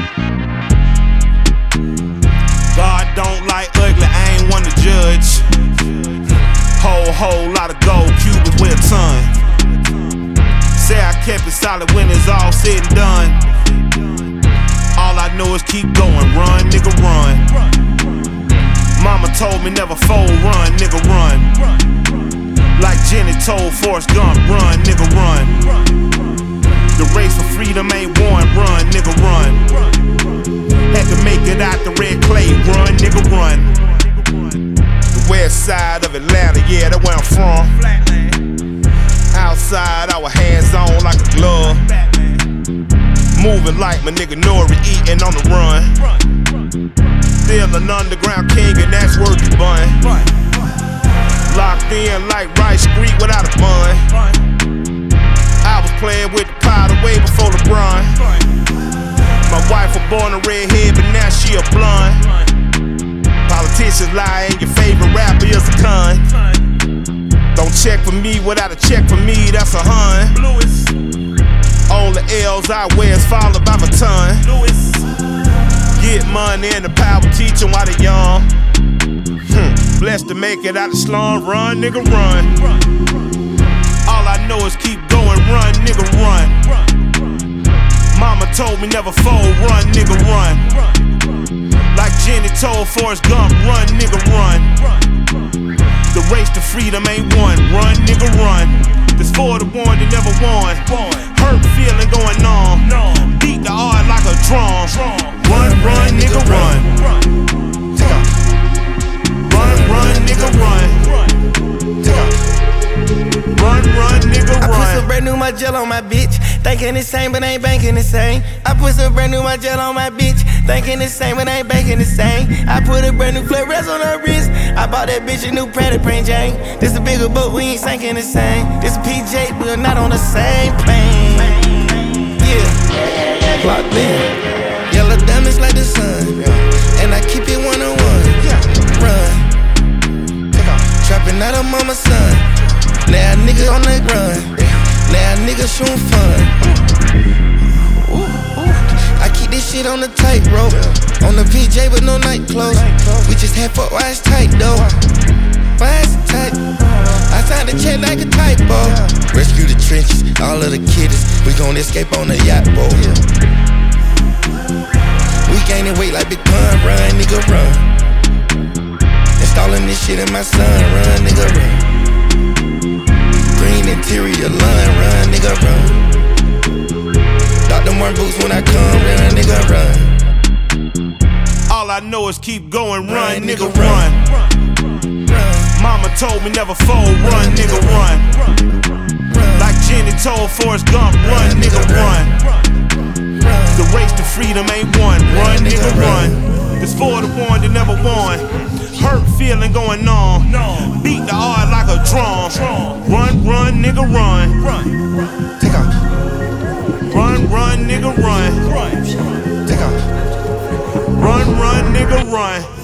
God don't like ugly, I ain't one to judge. Whole lot of gold, Cubans weigh a ton. Say I kept it solid when it's all said and done. All I know is keep going, run, nigga, run. Mama told me never fold, run, nigga, run. Like Jenny told Forrest Gump, run, nigga, run. The race for freedom ain't won, run, nigga, run. Had to make it out the red clay, run, nigga, run. The west side of Atlanta, yeah, that's where I'm from. Outside, our hands on like a glove. Moving like my nigga Nori, eating on the run. Still an underground king, and that's worth the bun. Locked in like Rice Street without a bun. I was playing with the powder way before LeBron. My wife was born a redhead, but now she a blonde. Politicians lie, and your favorite rapper is a con. Don't check for me without a check for me, that's a hun. Only L's I wear is followed by my ton. Get money and the power teaching while they young. Blessed to make it out the slum, run, nigga, run. All I know is keep going, run, nigga, run. Mama told me never fold, run, nigga, run. Like Jenny told Forrest Gump, run, nigga, run. The race to freedom ain't won, run, nigga, run. This for the one that never won. Hurt feeling going on. Beat the heart like a drum. Run, nigga, run. Run, nigga, run. Run, nigga, run. I put some brand new my gel on my bitch. Thinking the same, but ain't banking the same. I put some brand new my gel on my bitch. Thinking the same, but ain't banking the same. I put a brand new Flores on her wrist. I bought that bitch a new Prada print Jane. This a bigger boat, we ain't sinking the same. This a PJ, we're not on the same plane. Yeah, locked in. Yellow diamonds like the sun. And I keep it one-on-one. Run. Trapping out of mama's son. Now a nigga on the run. Now a nigga shooting fun. I keep this shit on the tightrope. On the PJ with no night clothes. We just had foot wise tight though. Why is it tight? I signed a check like a typo. Rescue the trenches, all of the kiddies. We gon' escape on the yacht boat. We gaining weight like Big Pun. Run, nigga, run. Installing this shit in my son. Run, nigga, run. Green interior line. Run, nigga, run. Dr. Martin boots when I come. Run, nigga, run. All I know is keep going, run, nigga, run. Mama told me never fold, run, nigga, run. Like Jenny told Forrest Gump, run, nigga, run. The race to freedom ain't won, run, nigga, run. This for the one that never won. Hurt feeling going on. Beat the heart like a drum. Run, nigga, run. Take off. Run, nigga, run. Take off. Run, nigga, run.